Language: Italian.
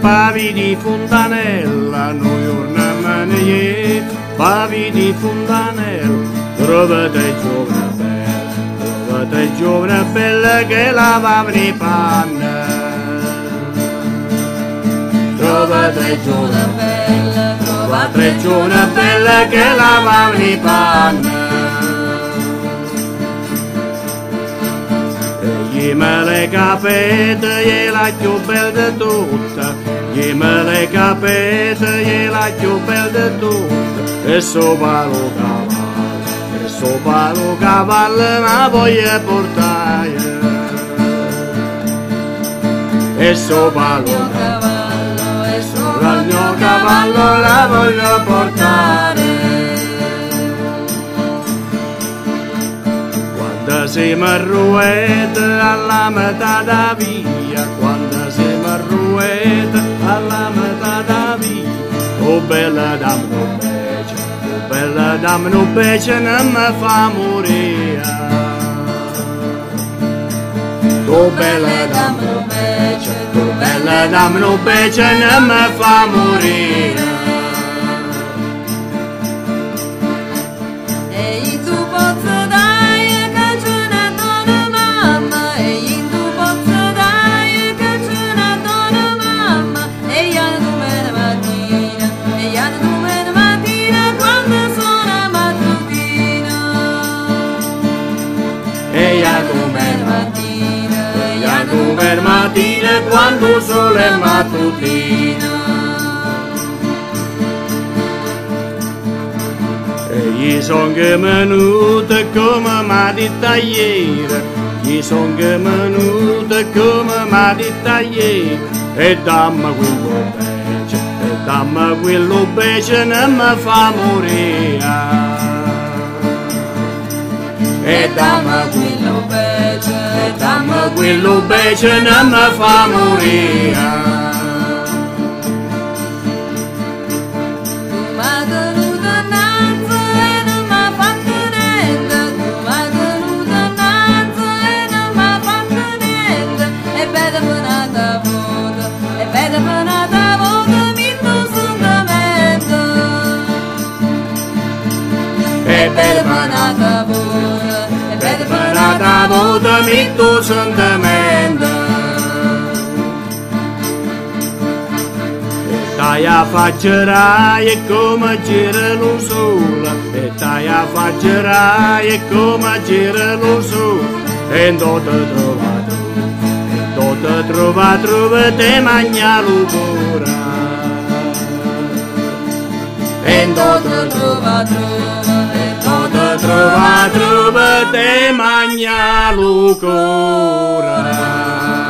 pavi di fontanella, noi ornamani ieri, pavi di fontanella, trovate giovane bella, trovate giovane bella che lavavano i panni. Trovate giovane bella, trovate giovane bella che lavavano i panni. Gli me le capete, e la più bella di tutta, gli me le capete, e la più bella di tutta, e sopra lo cavallo, e sopra lo cavallo la voglio portare, e sopra lo cavallo, e sopra il mio cavallo la voglio portare. Quando si marrueta alla metà da via, quando si marrueta alla metà da via, oh bella dame non bece, oh bella dame non bece, non mi fa morire. Oh bella dame non bece, oh bella dame non bece, non mi fa morire. Per mattina quando il sole è mattutino, e gli son che venute come m'ha detto ieri, gli son che venute come m'ha detto ieri, e dammi quello bece non mi fa morire. E dammi quello bece non mi fa morire. Tu m'hai tenuto innanzi e non m'ha fatto niente, tu m'hai tenuto innanzi e non m'ha fatto niente, e vede penata voto, e vede penata voto, mi tu sentimento, e vede penata voto, vede penata voto, mi tu sentimento. E tai a faccerai come gira lo sole, e tai a faccerai come gira lo sole, e non te trova, te magna lo cuore, e non te trova, te magna lo cuore.